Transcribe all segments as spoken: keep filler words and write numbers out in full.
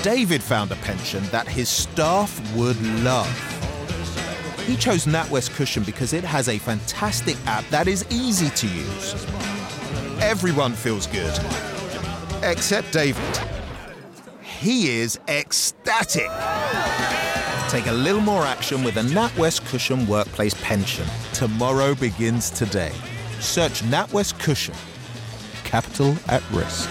David found a pension that his staff would love. He chose NatWest Cushion because it has a fantastic app that is easy to use. Everyone feels good, except David. He is ecstatic. Take a little more action with a NatWest Cushion workplace pension. Tomorrow begins today. Search NatWest Cushion. Capital at risk.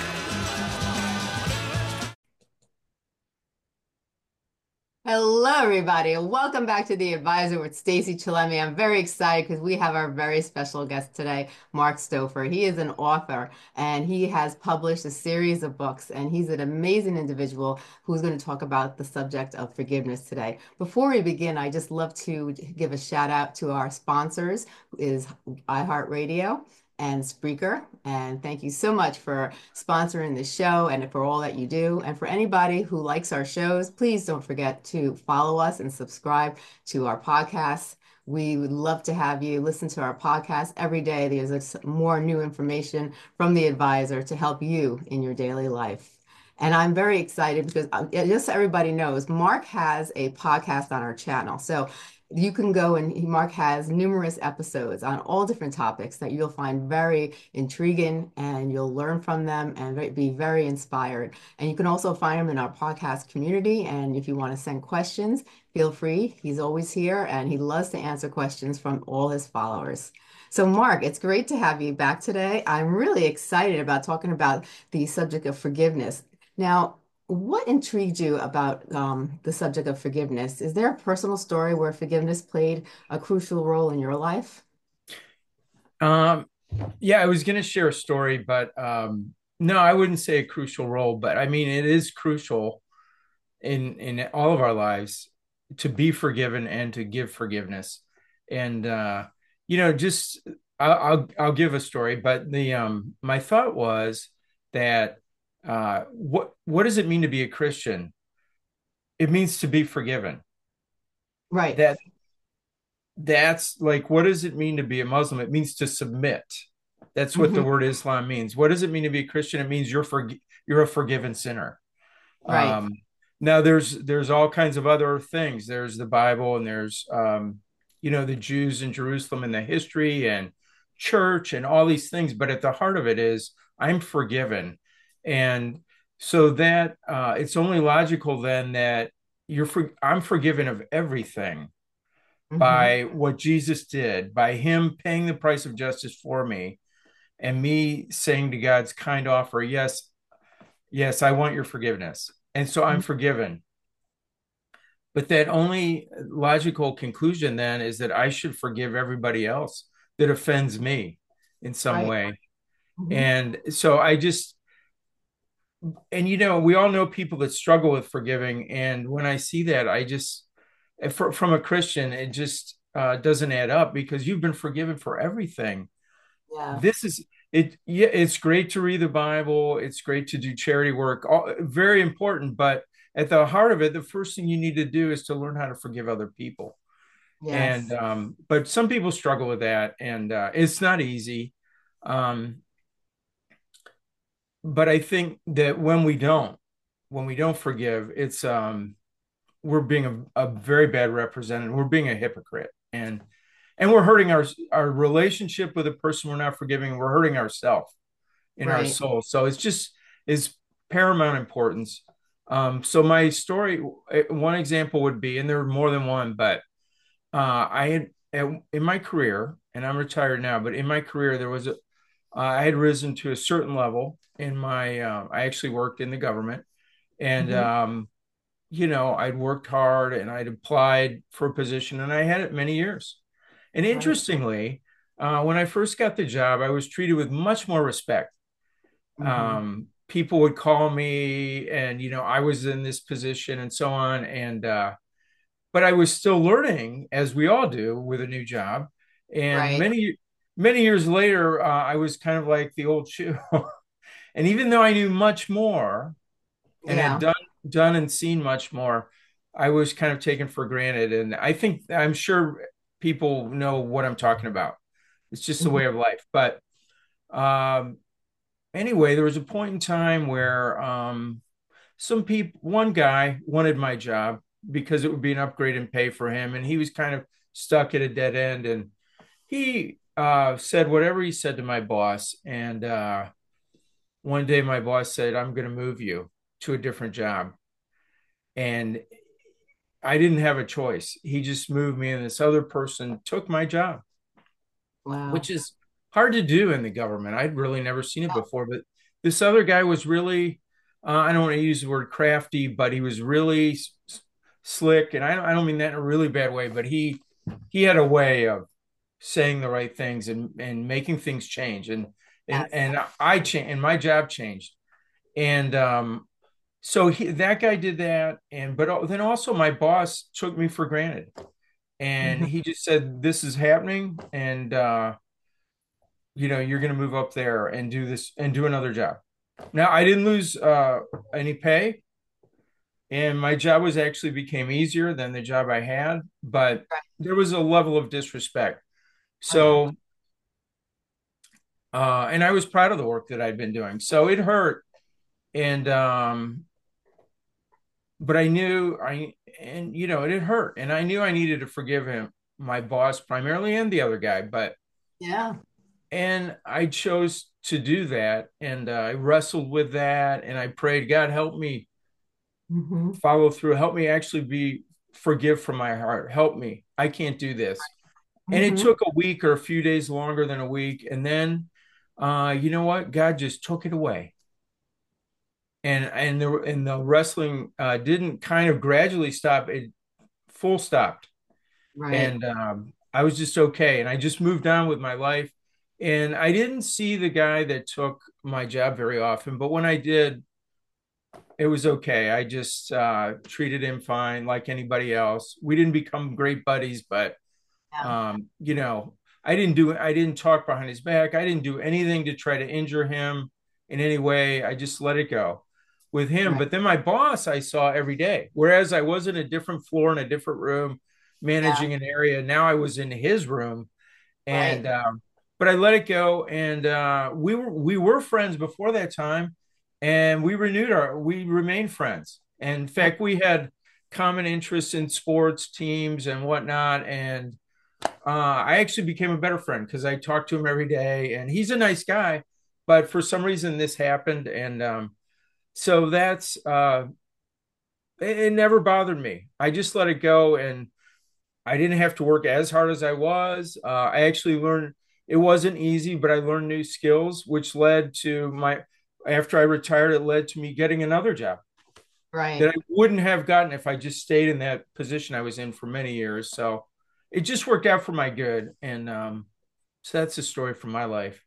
Hello, everybody, and welcome back to The Advisor with Stacey Chillemi. I'm very excited because we have our very special guest today, Mark Stouffer. He is an author, and he has published a series of books, and he's an amazing individual who's going to talk about the subject of forgiveness today. Before we begin, I just love to give a shout out to our sponsors, who is iHeartRadio and Spreaker. And thank you so much for sponsoring the show and for all that you do. And for anybody who likes our shows, please don't forget to follow us and subscribe to our podcasts. We would love to have you listen to our podcast every day. There's more new information from the advisor to help you in your daily life. And I'm very excited because just so everybody knows, Mark has a podcast on our channel. So you can go and Mark has numerous episodes on all different topics that you'll find very intriguing, and you'll learn from them and be very inspired. And you can also find him in our podcast community. And if you want to send questions, feel free. He's always here, and he loves to answer questions from all his followers. So Mark, it's great to have you back today. I'm really excited about talking about the subject of forgiveness. Now, what intrigued you about um, the subject of forgiveness? Is there a personal story where forgiveness played a crucial role in your life? Um, yeah, I was going to share a story, but um, no, I wouldn't say a crucial role, but I mean, it is crucial in in all of our lives to be forgiven and to give forgiveness. And uh, you know, just I'll, I'll I'll give a story, but the um my thought was that uh, what what does it mean to be a Christian? It means to be forgiven. Right. That that's like, what does it mean to be a Muslim? It means to submit. That's what the Hmm. word Islam means. What does it mean to be a Christian? It means you're for, you're a forgiven sinner. Right. Um, now there's there's all kinds of other things. There's the Bible, and there's um, you know, the Jews in Jerusalem and the history and church and all these things. But at the heart of it is I'm forgiven, and so that uh, it's only logical then that you're for, I'm forgiven of everything Hmm. by what Jesus did, by him paying the price of justice for me, and me saying to God's kind offer, yes, yes, I want your forgiveness. And so I'm forgiven. But that only logical conclusion then is that I should forgive everybody else that offends me in some Right. way. Hmm. And so I just, and you know, we all know people that struggle with forgiving. And when I see that, I just, for, from a Christian, it just uh, doesn't add up, because you've been forgiven for everything. Yeah. This is it. Yeah, it's great to read the Bible. It's great to do charity work. All, very important. But at the heart of it, the first thing you need to do is to learn how to forgive other people. And Yes. um, but some people struggle with that, and uh, it's not easy. Um, but I think that when we don't, when we don't forgive, it's um, we're being a, a very bad representative. We're being a hypocrite, and and we're hurting our our relationship with the person we're not forgiving. We're hurting ourselves in our Right. soul. So it's just is paramount importance. Um, so my story, eh, one example would be, and there are more than one, but uh, I had in my career, and I'm retired now, but in my career, there was a, uh, I had risen to a certain level in my, uh, I actually worked in the government, and Hmm. um, you know, I'd worked hard and I'd applied for a position, and I had it many years. And Right. interestingly, uh, when I first got the job, I was treated with much more respect. Hmm. Um, people would call me, and you know, I was in this position and so on, and uh, but I was still learning, as we all do with a new job. And Right. many many years later, uh, I was kind of like the old shoe. And even though I knew much more and had Yeah. done done and seen much more, I was kind of taken for granted. And I think I'm sure people know what I'm talking about. It's just the Hmm. way of life. But um, anyway, there was a point in time where um, some people, one guy wanted my job because it would be an upgrade in pay for him. And he was kind of stuck at a dead end. And he uh, said whatever he said to my boss. And uh, one day my boss said, I'm going to move you to a different job. And I didn't have a choice. He just moved me, and this other person took my job, Wow. which is hard to do in the government. I'd really never seen it before. But this other guy was really, uh, I don't want to use the word crafty, but he was really s- slick. And I don't, I don't mean that in a really bad way, but he he had a way of saying the right things and and making things change. And and Yes. and I changed, and my job changed. And um, so he, that guy did that. And but then also my boss took me for granted, and Mhm. he just said, "This is happening," and uh, you know, you're going to move up there and do this and do another job. Now, I didn't lose uh, any pay, and my job was actually became easier than the job I had, but Right. there was a level of disrespect. Oh, yeah. So, uh, and I was proud of the work that I'd been doing. So it hurt, and um, but I knew I, and you know, it had hurt, and I knew I needed to forgive him, my boss primarily, and the other guy, but Yeah. and I chose to do that, and uh, I wrestled with that, and I prayed, God, help me Hmm. follow through, help me actually be forgive from my heart, help me, I can't do this. And it Hmm. took a week or a few days longer than a week, and then uh, you know what, God just took it away. And and the and the wrestling uh, didn't kind of gradually stop, it full stopped. Right. And um, I was just okay, and I just moved on with my life. And I didn't see the guy that took my job very often, but when I did, it was okay. I just uh, treated him fine, like anybody else. We didn't become great buddies, but Yeah. um, you know, I didn't do I didn't talk behind his back. I didn't do anything to try to injure him in any way. I just let it go with him. Right. But then my boss I saw every day, whereas I was in a different floor in a different room Yeah. managing an area. Now I was in his room, and Right. um, but I let it go, and uh, we were we were friends before that time, and we renewed our we remained friends. And in Oh, fact, we had common interests in sports teams and whatnot, and uh, I actually became a better friend because I talked to him every day, and he's a nice guy. But for some reason, this happened, and um, so that's uh, it, it never bothered me. I just let it go, and I didn't have to work as hard as I was. Uh, I actually learned it wasn't easy, but I learned new skills, which led to my after I retired, it led to me getting another job that right. I wouldn't have gotten if I just stayed in that position I was in for many years. So it just worked out for my good. And um, so that's the story from my life.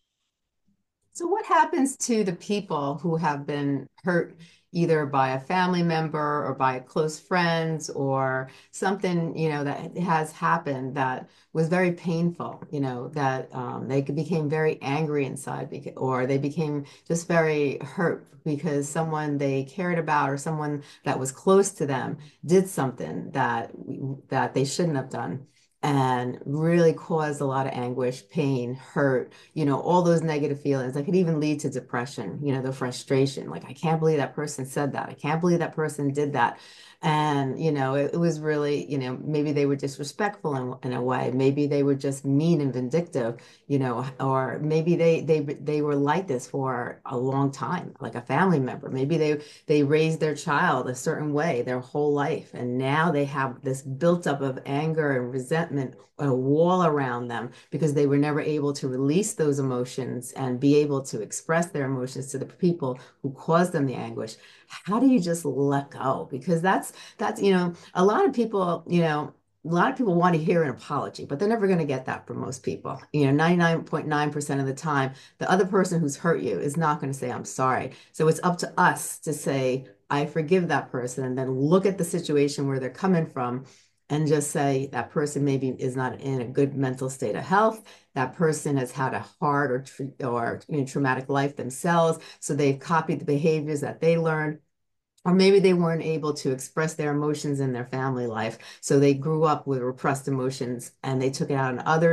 So what happens to the people who have been hurt either by a family member or by close friends or something, you know, that has happened that was very painful, you know, that um, they became very angry inside because, or they became just very hurt because someone they cared about or someone that was close to them did something that that they shouldn't have done and really caused a lot of anguish, pain, hurt, you know, all those negative feelings that could even lead to depression, you know, the frustration. Like, I can't believe that person said that. I can't believe that person did that. And, you know, it, it was really, you know, maybe they were disrespectful in, in a way. Maybe they were just mean and vindictive, you know, or maybe they they they were like this for a long time, like a family member. Maybe they they raised their child a certain way their whole life, and now they have this built up of anger and resentment, a wall around them because they were never able to release those emotions and be able to express their emotions to the people who caused them the anguish. How do you just let go? Because that's that's you know a lot of people, you know a lot of people want to hear an apology, but they're never going to get that from most people. You know, ninety-nine point nine percent of the time, the other person who's hurt you is not going to say, I'm sorry. So it's up to us to say, I forgive that person, and then look at the situation where they're coming from and just say that person maybe is not in a good mental state of health. That person has had a hard or, tra- or you know, traumatic life themselves. So they've copied the behaviors that they learned. Or maybe they weren't able to express their emotions in their family life. So they grew up with repressed emotions and they took it out on others,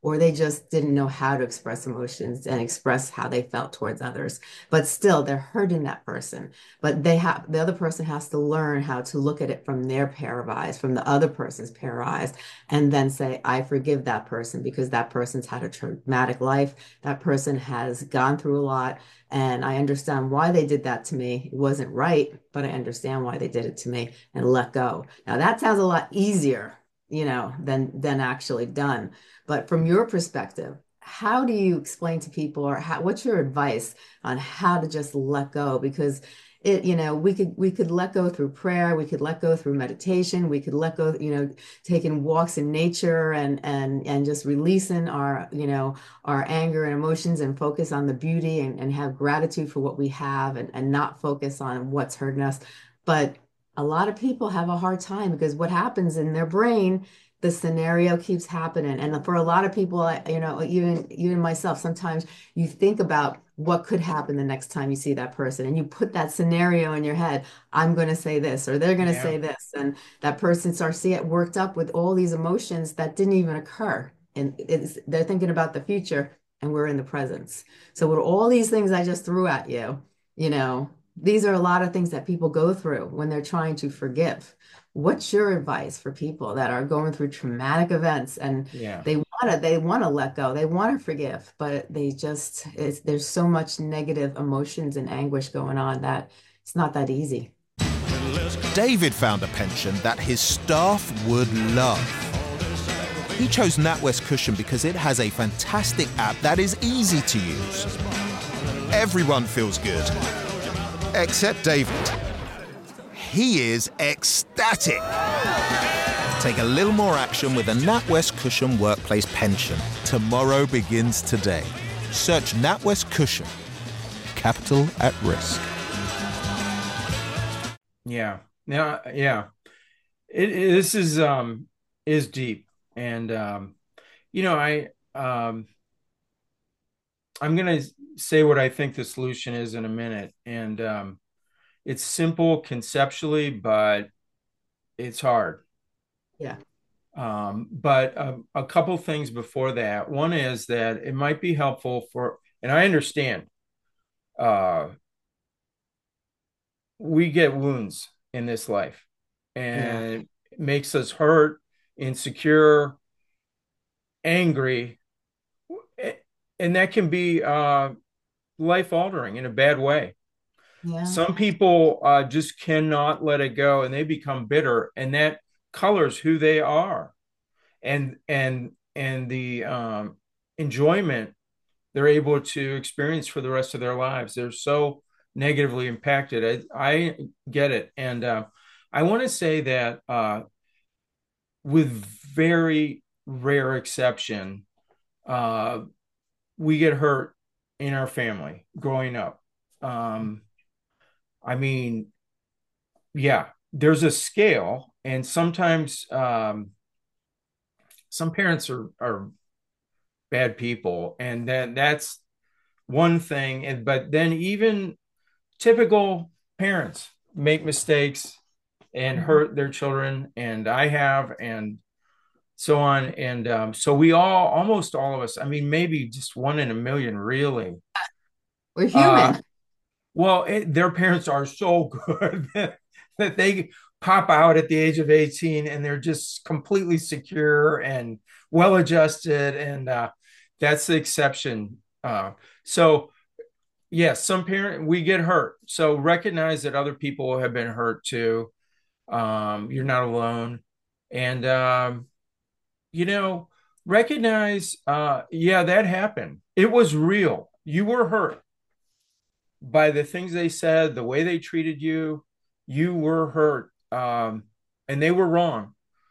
or they just didn't know how to express emotions and express how they felt towards others. But still, they're hurting that person. But they have the other person has to learn how to look at it from their pair of eyes, from the other person's pair of eyes, and then say, I forgive that person because that person's had a traumatic life. That person has gone through a lot. And I understand why they did that to me. It wasn't right, but I understand why they did it to me and let go. Now that sounds a lot easier, you know, than than actually done. But from your perspective, how do you explain to people, or how, what's your advice on how to just let go? Because it, you know, we could we could let go through prayer, we could let go through meditation, we could let go, you know, taking walks in nature and and and just releasing our, you know, our anger and emotions and focus on the beauty and, and have gratitude for what we have and, and not focus on what's hurting us. But a lot of people have a hard time because what happens in their brain, the scenario keeps happening. And for a lot of people, I- you know, even even myself, sometimes you think about what could happen the next time you see that person, and you put that scenario in your head. I'm going to say this, or they're going to Yeah. say this, and that person starts to get worked up with all these emotions that didn't even occur, and it's, they're thinking about the future, and we're in the presence. So with all these things I just threw at you, you know, these are a lot of things that people go through when they're trying to forgive. What's your advice for people that are going through traumatic events and Yeah. they want to they want to let go, they want to forgive, but they just it's, there's so much negative emotions and anguish going on that it's not that easy. David found a pension that his staff would love. He chose NatWest Cushion because it has a fantastic app that is easy to use. Everyone feels good, except David. He is ecstatic. Take a little more action with a NatWest Cushion Workplace Pension. Tomorrow begins today. Search NatWest Cushion. Capital at risk. Yeah. Now, yeah. It, it- this is um is deep, and um, you know, I um I'm gonna say what I think the solution is in a minute, and um, it's simple conceptually, but it's hard. Yeah. Um, but um, a couple things before that. One is that it might be helpful for, and I understand, uh, we get wounds in this life, Yeah. and it makes us hurt, insecure, angry, and that can be uh, life altering in a bad way. Yeah. Some people uh, just cannot let it go, and they become bitter, and that colors who they are, and and and the um, enjoyment they're able to experience for the rest of their lives. They're so negatively impacted. I, I get it, and uh, I want to say that uh, with very rare exception, uh, we get hurt in our family growing up. Um, I mean, yeah, there's a scale, and sometimes um, some parents are are bad people, and then that's one thing. And but then even typical parents make mistakes and Mhm. hurt their children, and I have, and so on. And um, so we all, almost all of us, I mean, maybe just one in a million, really. We're Uh, human. well, it, their parents are so good that, that they pop out at the age of eighteen and they're just completely secure and well adjusted. And uh, that's the exception. Uh, so, yes, some parent we get hurt. So recognize that other people have been hurt too. Um, you're not alone. And um, you know, recognize, uh, yeah, that happened. It was real. You were hurt by the things they said, the way they treated you. You were hurt, um, and they were wrong.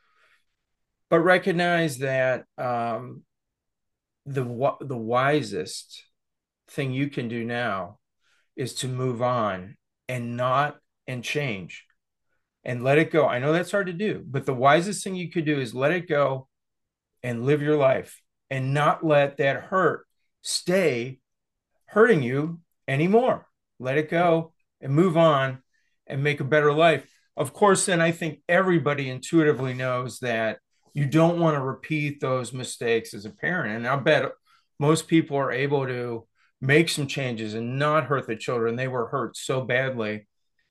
But recognize that um, the the wisest thing you can do now is to move on and not and change and let it go. I know that's hard to do, but the wisest thing you could do is let it go and live your life and not let that hurt stay hurting you anymore. Let it go and move on and make a better life. Of course, then I think everybody intuitively knows that you don't want to repeat those mistakes as a parent. And I bet most people are able to make some changes and not hurt the children. They were hurt so badly.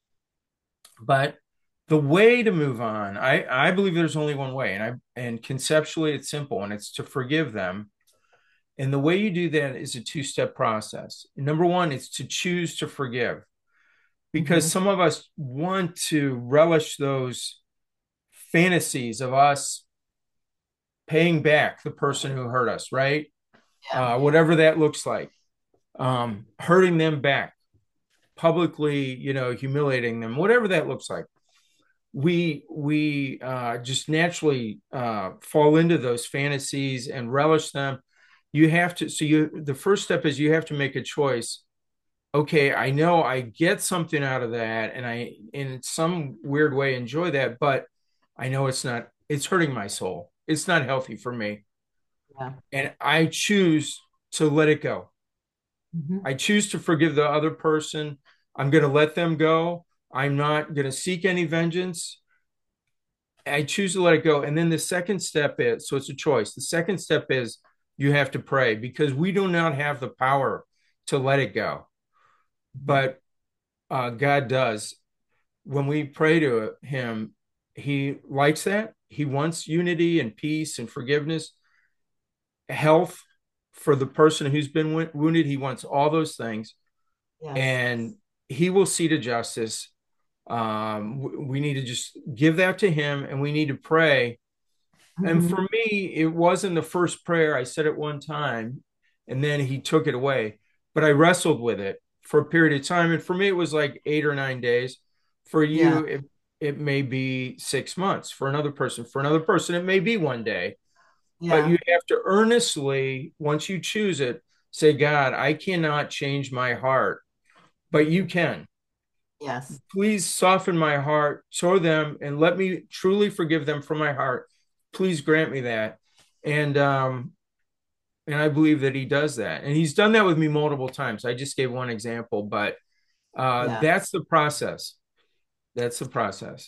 But the way to move on, I, I believe there's only one way. And I and conceptually it's simple, and it's to forgive them. And the way you do that is a two-step process. Number one, it's to choose to forgive, because Mm-hmm. some of us want to relish those fantasies of us paying back the person who hurt us, right? Yeah. Uh, whatever that looks like, um, hurting them back, publicly, you know, humiliating them, whatever that looks like. We we uh, just naturally uh, fall into those fantasies and relish them. You have to. So you, the first step is you have to make a choice. Okay, I know I get something out of that, and I, in some weird way, enjoy that, but I know it's not. It's hurting my soul. It's not healthy for me, Yeah. and I choose to let it go. Mm-hmm. I choose to forgive the other person. I'm going to let them go. I'm not going to seek any vengeance. I choose to let it go. And then the second step is, so it's a choice. The second step is you have to pray, because we do not have the power to let it go, but uh, God does. When we pray to him, he likes that. He wants unity and peace and forgiveness, health for the person who's been wounded. He wants all those things, Yes. and he will see to justice. Um, we need to just give that to him, and we need to pray. And Mm-hmm. for me, it wasn't the first prayer. I said it one time, and then he took it away. But I wrestled with it for a period of time. And for me, it was like eight or nine days. For Yeah. you, it, it may be six months. For another person, for another person, it may be one day. But Yeah. you have to earnestly, once you choose it, say, God, I cannot change my heart, but you can. Yes. Please soften my heart toward them and let me truly forgive them from my heart. Please grant me that. And um, and I believe that he does that. And he's done that with me multiple times. I just gave one example, but uh, Yeah. that's the process. That's the process.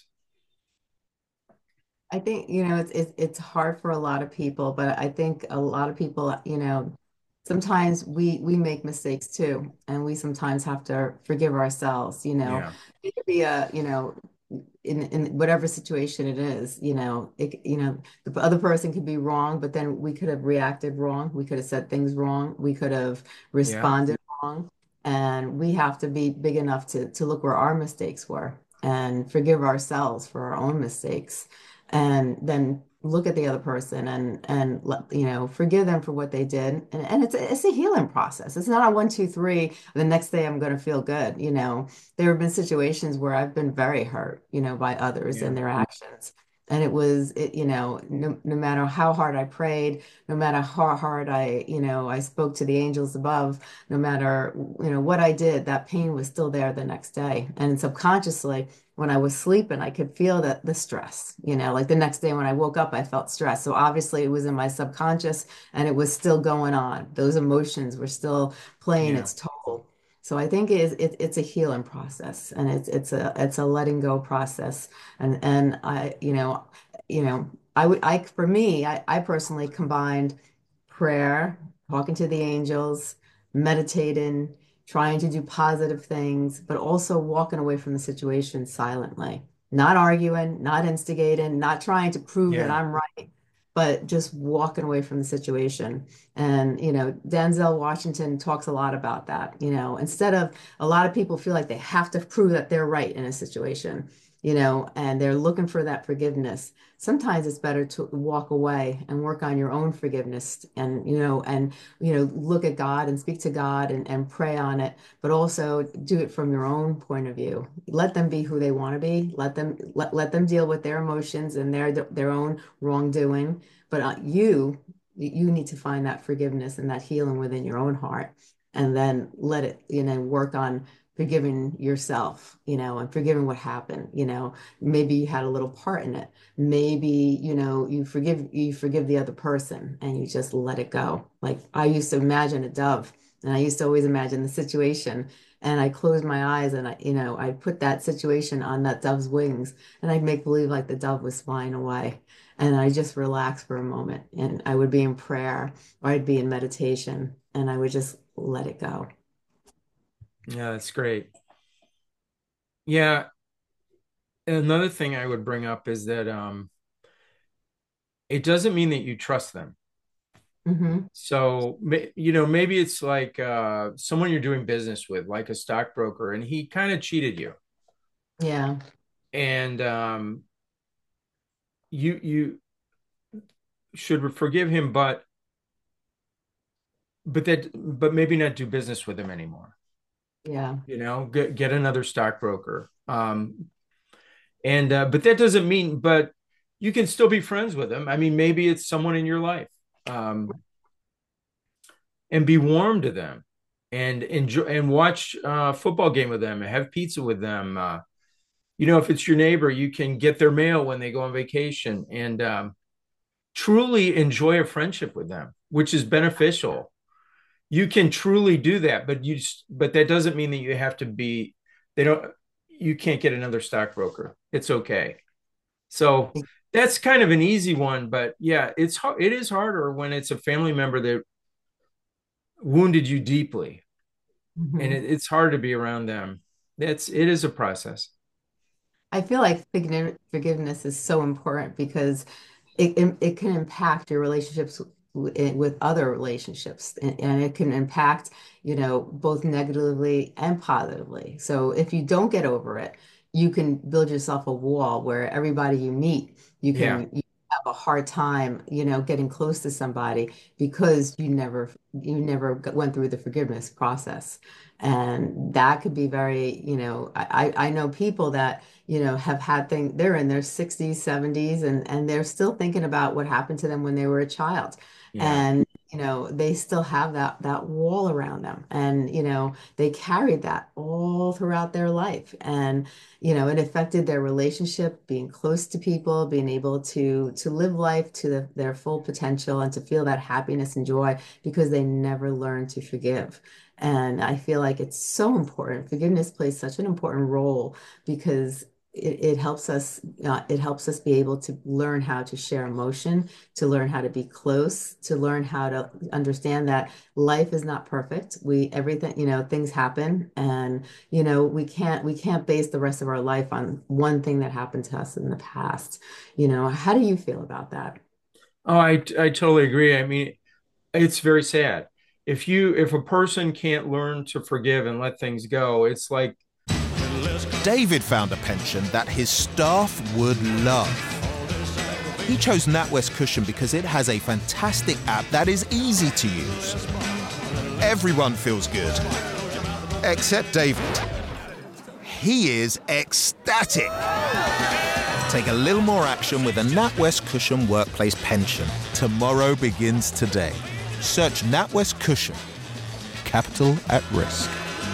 I think, you know, it's it's it's hard for a lot of people, but I think a lot of people, you know, sometimes we we make mistakes too, and we sometimes have to forgive ourselves, you know. Yeah. It could be a, you know, in in whatever situation it is, you know, it, you know, the other person could be wrong, but then we could have reacted wrong. We could have said things wrong. We could have Yeah. responded wrong. And we have to be big enough to to look where our mistakes were and forgive ourselves for our own mistakes, and then look at the other person and and let you know forgive them for what they did. And and it's a, it's a healing process. It's not a one, two, three. The next day I'm going to feel good. You know, there have been situations where I've been very hurt, you know, by others Yeah. and their actions. And it was, it, you know, no, no matter how hard I prayed, no matter how hard I, you know, I spoke to the angels above, no matter, you know, what I did, that pain was still there the next day. And subconsciously, when I was sleeping, I could feel that the stress, you know, like the next day when I woke up, I felt stress. So obviously it was in my subconscious and it was still going on. Those emotions were still playing Yeah. its toll. So I think it is it, it's a healing process, and it's it's a it's a letting go process. And and I, you know, you know, I would I for me, I, I personally combined prayer, talking to the angels, meditating, trying to do positive things, but also walking away from the situation silently, not arguing, not instigating, not trying to prove that Yeah. I'm right, but just walking away from the situation. And, you know, Denzel Washington talks a lot about that. You know, instead of, a lot of people feel like they have to prove that they're right in a situation, you know, and they're looking for that forgiveness. Sometimes it's better to walk away and work on your own forgiveness, and, you know, and, you know, look at God and speak to God and, and pray on it, but also do it from your own point of view. Let them be who they want to be. Let them let, let them deal with their emotions and their their own wrongdoing. But uh, you you need to find that forgiveness and that healing within your own heart, and then let it, you know, work on forgiving yourself, you know, and forgiving what happened. You know, maybe you had a little part in it. Maybe, you know, you forgive you forgive the other person and you just let it go. Like I used to imagine a dove, and I used to always imagine the situation, and I closed my eyes and I, you know, I put that situation on that dove's wings, and I'd make believe like the dove was flying away. and I just relax for a moment, and I would be in prayer or I'd be in meditation, and I would just let it go. Yeah, that's great. Yeah, another thing I would bring up is that um, it doesn't mean that you trust them. Hmm. So, ma- you know, maybe it's like uh, someone you're doing business with, like a stockbroker, and he kind of cheated you, Yeah. and um, you you should forgive him, but but that but maybe not do business with him anymore. Yeah. You know, get get another stockbroker. Um, and uh, but that doesn't mean, but you can still be friends with him. I mean, maybe it's someone in your life, um, and be warm to them, and enjoy and watch uh, football game with them, and have pizza with them. Uh, you know, if it's your neighbor, you can get their mail when they go on vacation, and um, truly enjoy a friendship with them, which is beneficial. You can truly do that, but you but that doesn't mean that you have to be. They don't. You can't get another stockbroker. It's okay. So that's kind of an easy one, but yeah, it's hard. It is harder when it's a family member that wounded you deeply, and Mhm. it, it's hard to be around them. That's it is a process. I feel like forgive- forgiveness is so important because it, it, it can impact your relationships w- with other relationships, and, and it can impact, you know, both negatively and positively. So if you don't get over it, you can build yourself a wall where everybody you meet, you Yeah, can you have a hard time, you know, getting close to somebody because you never you never g- went through the forgiveness process. And that could be very, you know, I, I I know people that you know, have had things, they're in their sixties, seventies, and, and they're still thinking about what happened to them when they were a child. yeah, And, you know, they still have that that wall around them. And, you know, they carried that all throughout their life. And, you know, it affected their relationship, being close to people, being able to to live life to the, their full potential and to feel that happiness and joy because they never learned to forgive. And I feel like it's so important. Forgiveness plays such an important role because it, it helps us uh, it helps us be able to learn how to share emotion, to learn how to be close, to learn how to understand that life is not perfect. We everything, you know, things happen, and you know, we can't we can't base the rest of our life on one thing that happened to us in the past. You know, how do you feel about that? oh, I I totally agree. I mean, it's very sad. If you if a person can't learn to forgive and let things go, it's like David found a pension that his staff would love. He chose NatWest Cushion because it has a fantastic app that is easy to use. Everyone feels good, except David. He is ecstatic. Take a little more action with a NatWest Cushion Workplace Pension. Tomorrow begins today. Search NatWest Cushion. Capital at risk.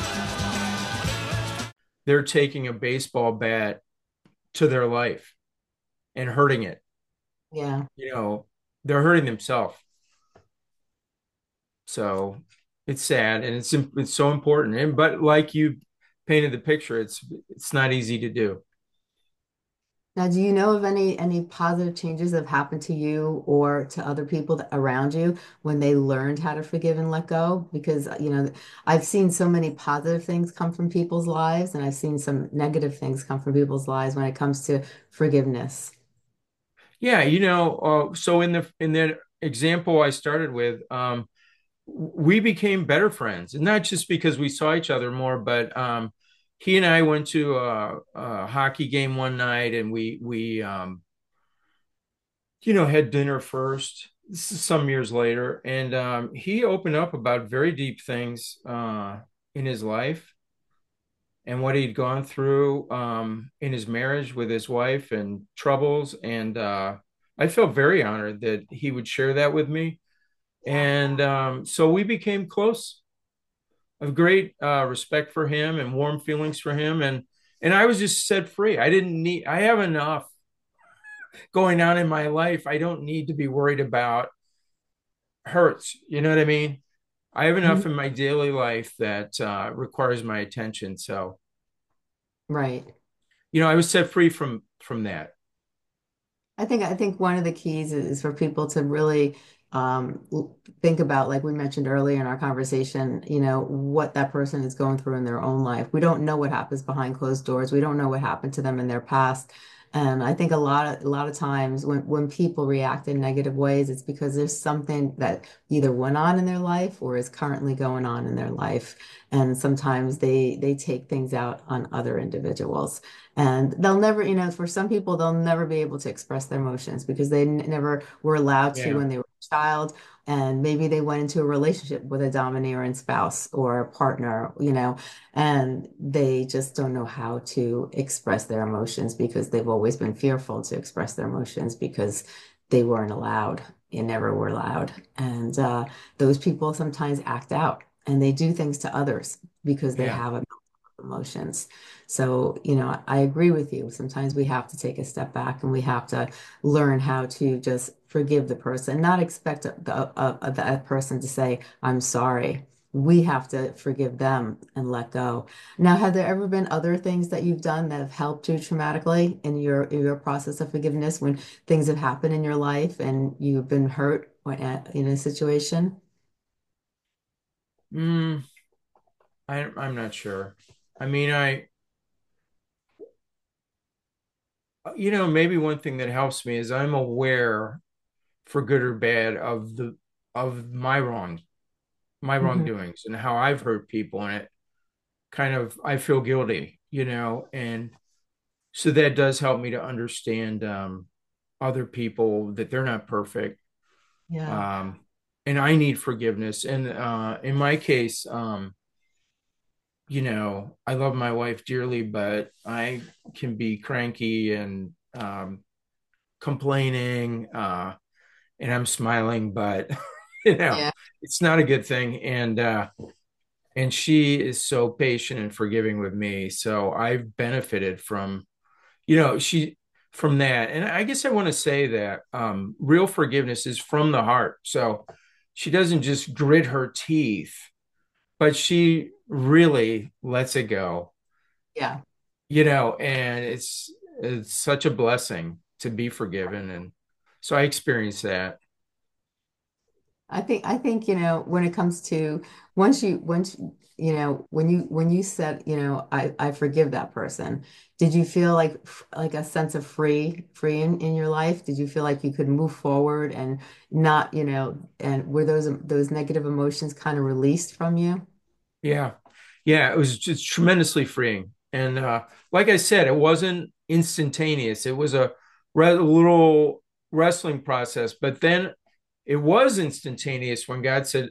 they're taking a baseball bat to their life and hurting it. Yeah. You know, they're hurting themselves. So it's sad and it's it's so important. And but like you painted the picture, it's it's not easy to do. Now, do you know of any any positive changes that have happened to you or to other people that, around you when they learned how to forgive and let go? Because, you know, I've seen so many positive things come from people's lives, and I've seen some negative things come from people's lives when it comes to forgiveness. Yeah, you know, uh, so in the in the example I started with, um, we became better friends, and not just because we saw each other more, but um, he and I went to a, a hockey game one night, and we we um, you know had dinner first. This is some years later, and um, he opened up about very deep things uh, in his life and what he'd gone through um, in his marriage with his wife and troubles, and uh, I felt very honored that he would share that with me, and um, so we became close of great uh, respect for him and warm feelings for him, and and I was just set free. I didn't need. I have enough going on in my life. I don't need to be worried about hurts. You know what I mean? I have enough Mhm. in my daily life that uh, requires my attention. So Right. you know, I was set free from from that. I think I think one of the keys is, is for people to really um, l- think about, like we mentioned earlier in our conversation, you know, what that person is going through in their own life. We don't know what happens behind closed doors. We don't know what happened to them in their past. And I think a lot of a lot of times when when people react in negative ways, it's because there's something that either went on in their life or is currently going on in their life. And sometimes they they take things out on other individuals. And they'll never, you know, for some people, they'll never be able to express their emotions because they n- never were allowed to Yeah. when they were a child. And maybe they went into a relationship with a domineering spouse or a partner, you know, and they just don't know how to express their emotions because they've always been fearful to express their emotions because they weren't allowed. You never were allowed. And uh, those people sometimes act out and they do things to others because they Yeah. have a emotions. So, you know, I agree with you. Sometimes we have to take a step back and we have to learn how to just forgive the person, not expect the, uh, uh, that person to say, I'm sorry. We have to forgive them and let go. Now, have there ever been other things that you've done that have helped you traumatically in your in your process of forgiveness when things have happened in your life and you've been hurt or at- in a situation? Mm, I, I'm not sure. I mean, I, you know, maybe one thing that helps me is I'm aware, for good or bad, of the of my wrong, my Hmm. wrongdoings and how I've hurt people, and it kind of I feel guilty, you know, and so that does help me to understand um, other people that they're not perfect, Yeah. um, and I need forgiveness. And uh, in my case, um, you know, I love my wife dearly, but I can be cranky and um, complaining, uh, and I'm smiling, but you know, Yeah. it's not a good thing. And uh, and she is so patient and forgiving with me, so I've benefited from, you know, she from that. And I guess I want to say that um, real forgiveness is from the heart. So she doesn't just grit her teeth, but she really lets it go, Yeah. you know, and it's it's such a blessing to be forgiven. And so I experienced that. I think I think, you know, when it comes to once you once you you know when you when you said, you know, I I forgive that person, did you feel like like a sense of free free in, in your life? Did you feel like you could move forward and not, you know, and were those those negative emotions kind of released from you? Yeah. Yeah, it was just tremendously freeing. And uh, like I said, it wasn't instantaneous. It was a re- little wrestling process, but then it was instantaneous when God said,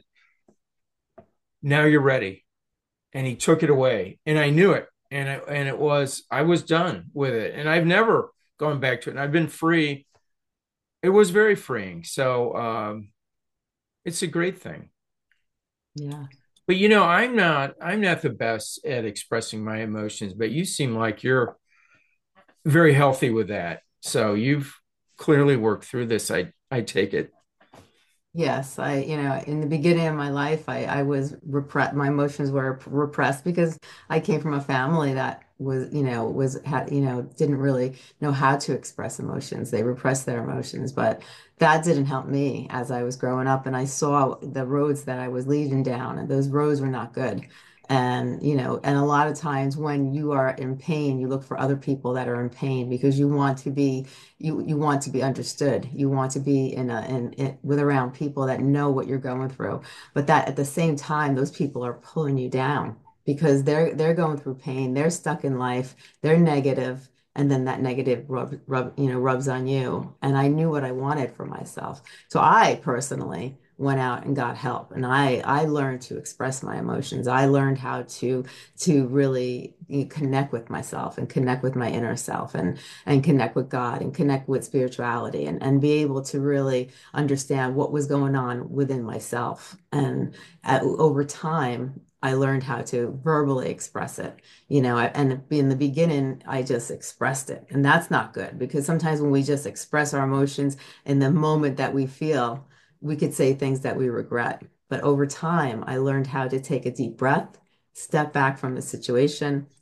"Now you're ready," and He took it away, and I knew it, and it, and it was I was done with it, and I've never gone back to it, and I've been free. It was very freeing, so um, it's a great thing. Yeah. But you know, I'm not I'm not the best at expressing my emotions, but you seem like you're very healthy with that. So you've clearly worked through this. I I take it. Yes, I, you know, in the beginning of my life, I, I was repressed. My emotions were repressed because I came from a family that was, you know, was had, you know, didn't really know how to express emotions. They repressed their emotions, but that didn't help me as I was growing up, and I saw the roads that I was leading down, and those roads were not good. And, you know, and a lot of times when you are in pain, you look for other people that are in pain because you want to be you you want to be understood. You want to be in a in, in with around people that know what you're going through. But that at the same time, those people are pulling you down because they're they're going through pain. They're stuck in life. They're negative, and then that negative rub rub you know rubs on you. And I knew what I wanted for myself. So I personally went out and got help, and I I learned to express my emotions. I learned how to to really you know, connect with myself and connect with my inner self and and connect with God and connect with spirituality and, and be able to really understand what was going on within myself. And at, over time, I learned how to verbally express it, you know, and in the beginning, I just expressed it. And that's not good because sometimes when we just express our emotions in the moment that we feel, we could say things that we regret. But over time, I learned how to take a deep breath, step back from the situation,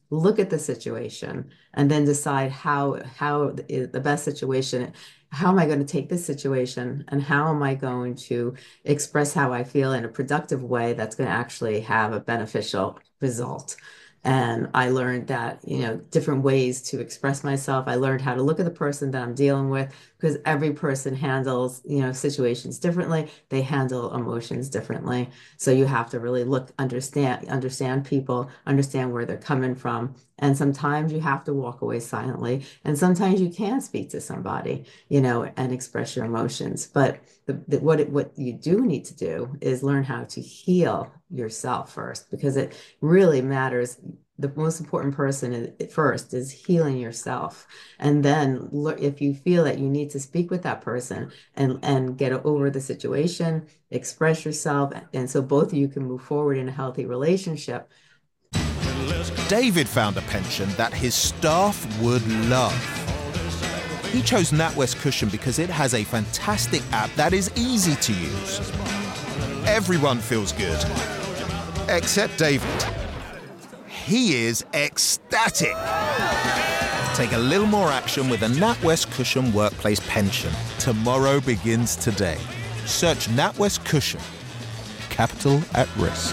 look at the situation, and then decide how how the the best situation, how am I going to take this situation and how am I going to express how I feel in a productive way that's going to actually have a beneficial result. And I learned that, you know, different ways to express myself. I learned how to look at the person that I'm dealing with because every person handles, you know, situations differently. They handle emotions differently. So you have to really look, understand, understand people, understand where they're coming from. And sometimes you have to walk away silently. And sometimes you can speak to somebody, you know, and express your emotions. But the, the, what it, what you do need to do is learn how to heal yourself first, because it really matters. The most important person is, first is healing yourself. And then look, if you feel that you need to speak with that person and, and get over the situation, express yourself. And so both of you can move forward in a healthy relationship. David found a pension that his staff would love. He chose NatWest Cushion because it has a fantastic app that is easy to use. Everyone feels good, except David. He is ecstatic. Take a little more action with a NatWest Cushion Workplace Pension. Tomorrow begins today. Search NatWest Cushion. Capital at risk.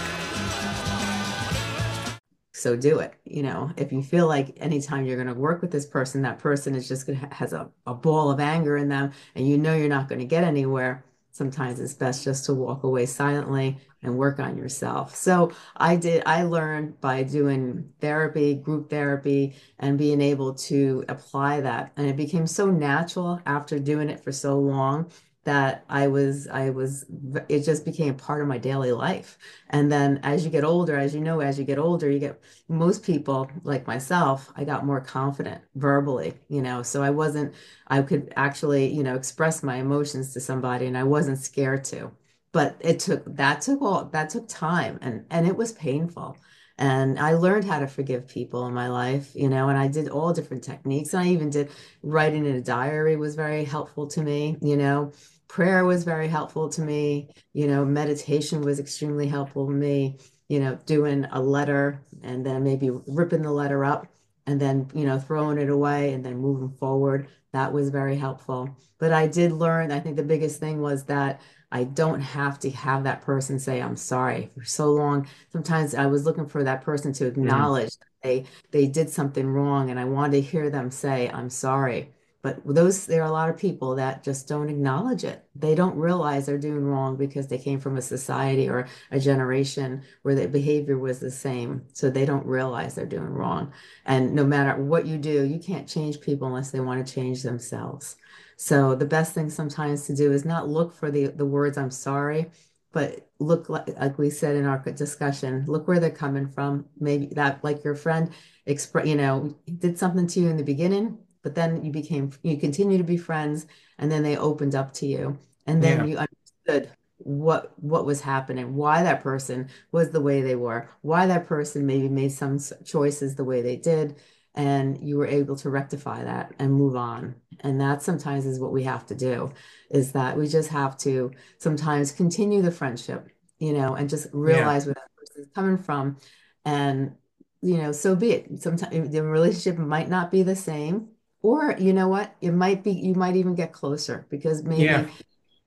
So do it. You know, if you feel like anytime you're going to work with this person, that person is just going to ha has a, a ball of anger in them, and you know you're not going to get anywhere, sometimes it's best just to walk away silently and work on yourself. So I did, I learned by doing therapy, group therapy, and being able to apply that. And it became so natural after doing it for so long that I was, I was, it just became part of my daily life. And then as you get older, as you know, as you get older, you get, most people like myself, I got more confident verbally, you know, so I wasn't, I could actually, you know, express my emotions to somebody and I wasn't scared to. But it took, that took all, that took time and, and it was painful. And I learned how to forgive people in my life, you know, and I did all different techniques. And I even did writing in a diary was very helpful to me, you know. Prayer was very helpful to me. You know, meditation was extremely helpful to me. You know, doing a letter and then maybe ripping the letter up and then, you know, throwing it away and then moving forward. That was very helpful. But I did learn, I think the biggest thing was that I don't have to have that person say, I'm sorry for so long. Sometimes I was looking for that person to Mm. acknowledge that they, they did something wrong and I wanted to hear them say, I'm sorry. But those, there are a lot of people that just don't acknowledge it. They don't realize they're doing wrong because they came from a society or a generation where the behavior was the same. So they don't realize they're doing wrong. And no matter what you do, you can't change people unless they want to change themselves. So the best thing sometimes to do is not look for the, the words, I'm sorry, but look like, like we said in our discussion, look where they're coming from. Maybe that, like your friend express, you know, did something to you in the beginning, but then you became, you continue to be friends, and then they opened up to you, and then Yeah. you understood what what was happening, why that person was the way they were, why that person maybe made some s- choices the way they did, and you were able to rectify that and move on. And that sometimes is what we have to do, is that we just have to sometimes continue the friendship, you know, and just Yeah. realize where that person is coming from, and you know, so be it. Sometimes the relationship might not be the same, or you know what? It might be, you might even get closer because Yeah. maybe,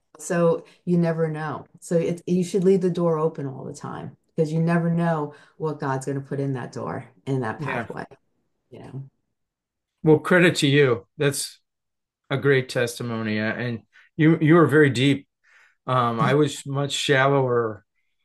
so you never know. So it, you should leave the door open all the time because you never know what God's going to put in that door, in that Yeah. pathway, you know. Well, credit to you. That's a great testimony. Uh, And you you were very deep. Um, I was much shallower.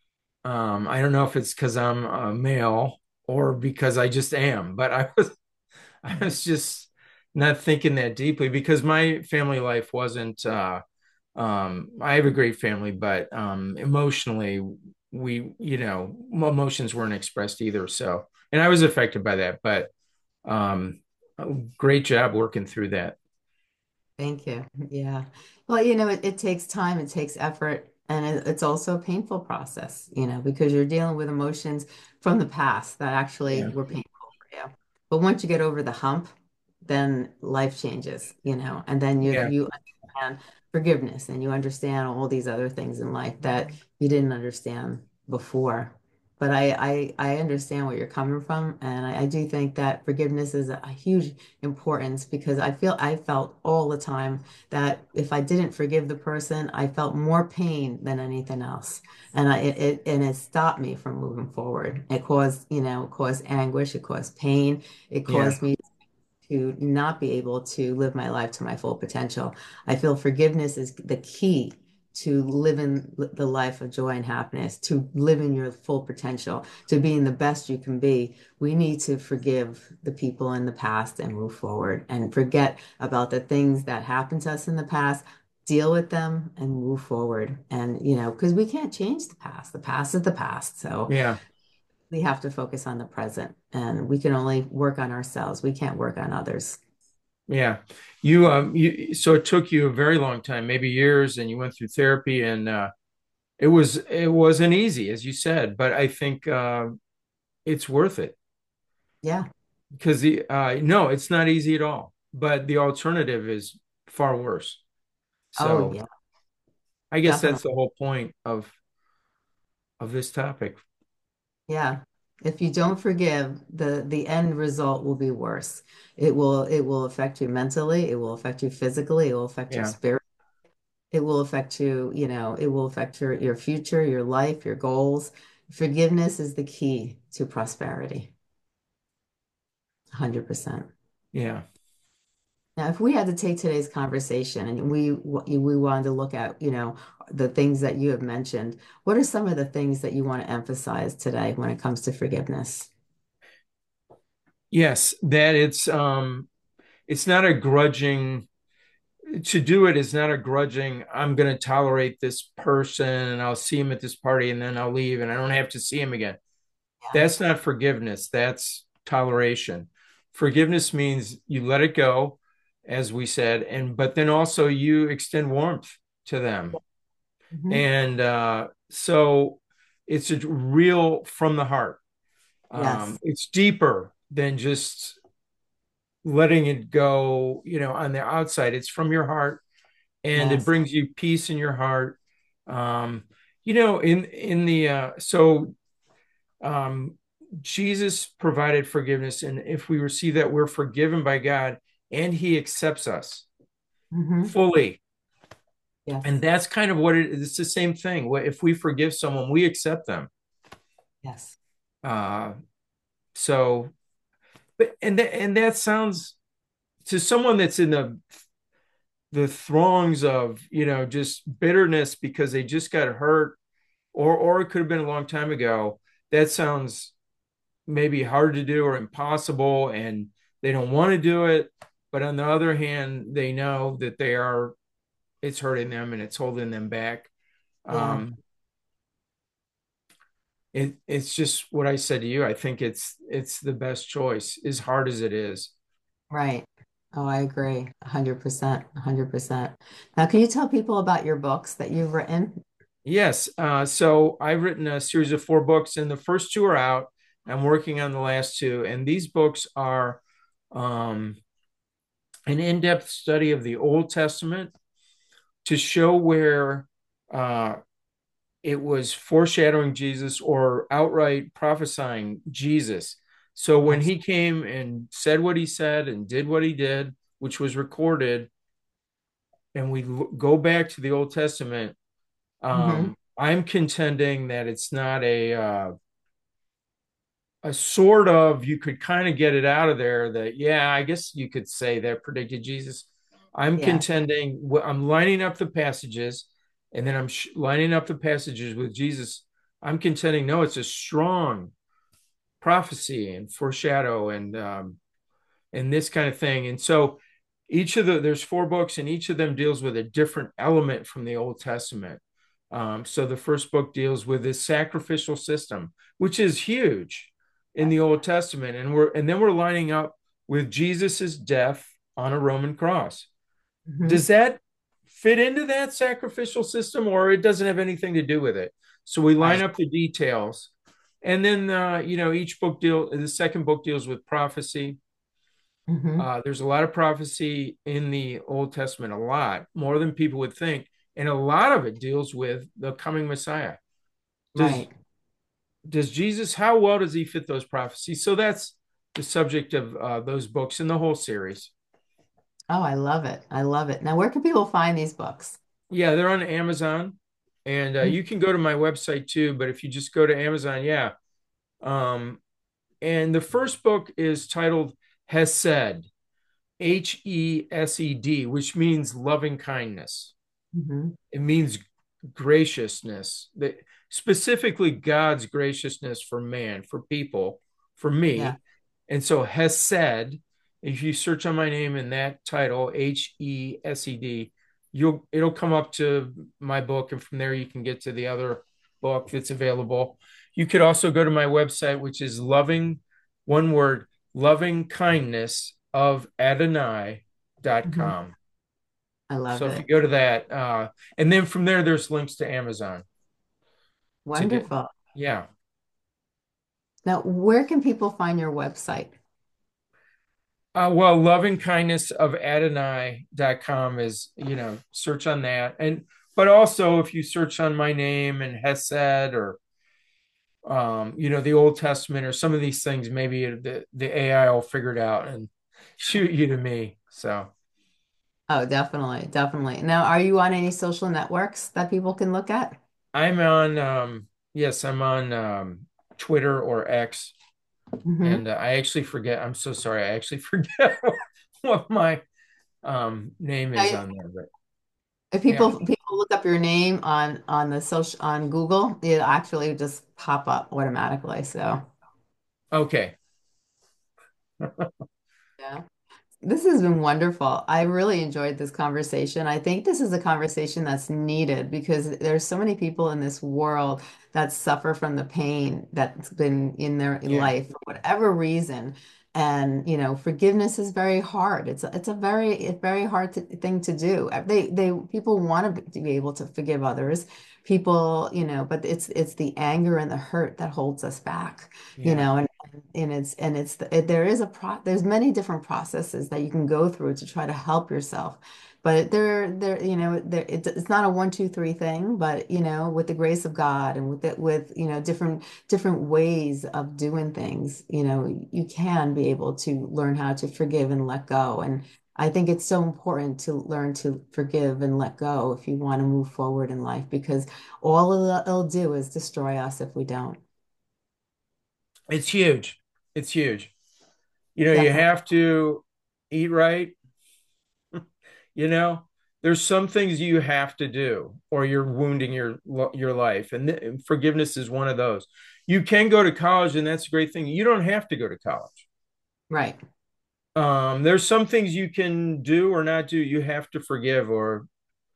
Um, I don't know if it's because I'm a male or because I just am, but I was I was just not thinking that deeply because my family life wasn't uh um I have a great family, but um emotionally we, you know, emotions weren't expressed either. So, and I was affected by that, but um great job working through that. Thank you. Yeah. Well, you know, it, it takes time, it takes effort, and it, it's also a painful process, you know, because you're dealing with emotions from the past that actually Yeah. were painful for you. But once you get over the hump, then life changes, you know, and then you Yeah. you understand forgiveness and you understand all these other things in life that you didn't understand before. but I, I I understand where you're coming from, and I, I do think that forgiveness is a, a huge importance because I feel I felt all the time that if I didn't forgive the person, I felt more pain than anything else, and I it, it and it stopped me from moving forward. It caused, you know, it caused anguish, it caused pain, it Yeah. caused me to not be able to live my life to my full potential. I feel forgiveness is the key to living the life of joy and happiness, to living your full potential, to being the best you can be. We need to forgive the people in the past and move forward and forget about the things that happened to us in the past, deal with them and move forward. And, you know, because we can't change the past. The past is the past. So Yeah. we have to focus on the present and we can only work on ourselves. We can't work on others. Yeah. You um you so it took you a very long time, maybe years, and you went through therapy, and uh it was it wasn't easy, as you said, but I think uh it's worth it Yeah. because the uh no, it's not easy at all. But the alternative is far worse. Oh, So yeah, I guess that's definitely. the whole point of of this topic. Yeah. If you don't forgive, the the end result will be worse. It will it will affect you mentally, it will affect you physically, it will affect your Yeah. spirit. It will affect you, you know, it will affect your your future, your life, your goals. Forgiveness is the key to prosperity. one hundred percent. Yeah. Now, if we had to take today's conversation and we we wanted to look at, you know, the things that you have mentioned, what are some of the things that you want to emphasize today when it comes to forgiveness? Yes, that it's um it's not a grudging to do it is not a grudging, I'm going to tolerate this person and I'll see him at this party and then I'll leave and I don't have to see him again. Yeah. That's not forgiveness. That's toleration. Forgiveness means you let it go, as we said, and but then also you extend warmth to them. Hmm. And uh, so it's a real from the heart. Um, Yes. it's deeper than just letting it go, you know, on the outside. It's from your heart and it Yes. brings you peace in your heart. Um, you know, in in the uh, so um, Jesus provided forgiveness, and if we receive that, we're forgiven by God, and He accepts us Hmm. fully. And Yes. that's kind of what it is. It's the same thing. If we forgive someone, we accept them. Yes. Uh, so, but and that and that sounds to someone that's in the the throngs of you know just bitterness because they just got hurt, or or it could have been a long time ago. That sounds maybe hard to do or impossible, and they don't want to do it. But on the other hand, they know that they are, it's hurting them and it's holding them back. Yeah. Um, it, it's just what I said to you. I think it's it's the best choice, as hard as it is. Right. Oh, I agree. one hundred percent. one hundred percent. Now, can you tell people about your books that you've written? Yes. Uh, so I've written a series of four books, and the first two are out. I'm working on the last two, and these books are um, an in-depth study of the Old Testament to show where uh, it was foreshadowing Jesus or outright prophesying Jesus. So when Yes. he came and said what he said and did what he did, which was recorded, and we go back to the Old Testament, Hmm. um, I'm contending that it's not a uh, a sort of you could kind of get it out of there that yeah, I guess you could say that predicted Jesus. I'm Yeah. contending I'm lining up the passages and then I'm sh- lining up the passages with Jesus. I'm contending no, it's a strong prophecy and foreshadow and um, and this kind of thing. And so each of the there's four books and each of them deals with a different element from the Old Testament. Um, so the first book deals with this sacrificial system, which is huge in the Old Testament, and we're and then we're lining up with Jesus's death on a Roman cross. Hmm. Does that fit into that sacrificial system, or it doesn't have anything to do with it? So we line Right. up the details, and then uh, you know each book deal. The second book deals with prophecy. Hmm. Uh, there's a lot of prophecy in the Old Testament, a lot more than people would think, and a lot of it deals with the coming Messiah. Does Right. does Jesus, how well does he fit those prophecies? So that's the subject of uh, those books in the whole series. Oh, I love it. I love it. Now, where can people find these books? Yeah, they're on Amazon, and uh, you can go to my website too. But if you just go to Amazon, yeah. Um, and the first book is titled Hesed, H E S E D, which means loving kindness. Mm-hmm. It means graciousness, that specifically God's graciousness for man, for people, for me. Yeah. And so Hesed, if you search on my name in that title, H E S E D, you'll it'll come up to my book, and from there you can get to the other book that's available. You could also go to my website, which is loving, one word, loving kindness of Adonai dot com. Mm-hmm. I love so it. if you go to that, uh, and then from there, there's links to Amazon. Wonderful. To get, yeah. Now, where can people find your website? Uh, well, loving kindness of Adonai dot com is, you know, search on that. And, but also if you search on my name and Hesed or, um, you know, the Old Testament or some of these things, maybe the, the A I will figure it out and shoot you to me. So. Oh, definitely. Definitely. Now, are you on any social networks that people can look at? I'm on, um, yes, I'm on um, Twitter or X. Mm-hmm. And uh, I actually forget. I'm so sorry. I actually forget what my um, name is I, on there. But if people yeah. people look up your name on on the social on Google, it actually just pop up automatically. So Okay. yeah. This has been wonderful. I really enjoyed this conversation. I think this is a conversation that's needed because there's so many people in this world that suffer from the pain that's been in their Yeah. life for whatever reason. And, you know, forgiveness is very hard. It's a, it's a very it's very hard to, thing to do. They they people want to be, to be able to forgive others. People, you know, but it's it's the anger and the hurt that holds us back, you Yeah. know, and and it's and it's it, there is a pro there's many different processes that you can go through to try to help yourself, but there there you know there it, it's not a one two three thing, but you know with the grace of God and with it with you know different different ways of doing things, you know you can be able to learn how to forgive and let go. And I think it's so important to learn to forgive and let go if you want to move forward in life, because all it'll, it'll do is destroy us if we don't. It's huge. It's huge. You know, you Definitely. have to eat right. You know, there's some things you have to do or you're wounding your your life. And, th- and forgiveness is one of those. You can go to college, and that's a great thing. You don't have to go to college. Right. Um, there's some things you can do or not do. You have to forgive, or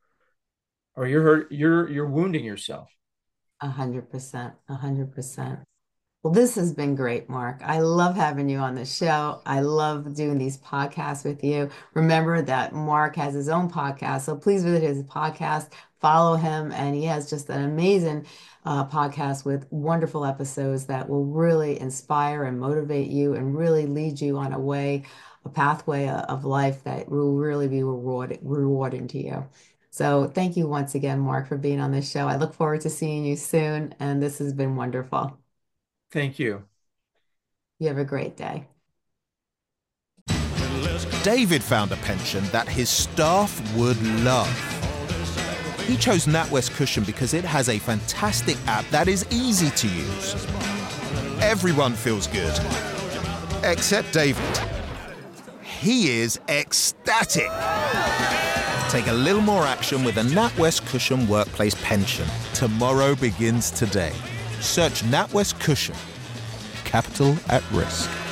or you're hurt, you're you're wounding yourself. A hundred percent, a hundred percent. Well, this has been great, Mark. I love having you on the show. I love doing these podcasts with you. Remember that Mark has his own podcast, so please visit his podcast, follow him, and he has just an amazing uh, podcast with wonderful episodes that will really inspire and motivate you and really lead you on a way, a pathway of life that will really be rewarding, rewarding to you. So thank you once again, Mark, for being on this show. I look forward to seeing you soon, and this has been wonderful. Thank you. You have a great day. David found a pension that his staff would love. He chose NatWest Cushion because it has a fantastic app that is easy to use. Everyone feels good, except David. He is ecstatic. Take a little more action with a NatWest Cushion Workplace Pension. Tomorrow begins today. Search NatWest Cushion. Capital at risk.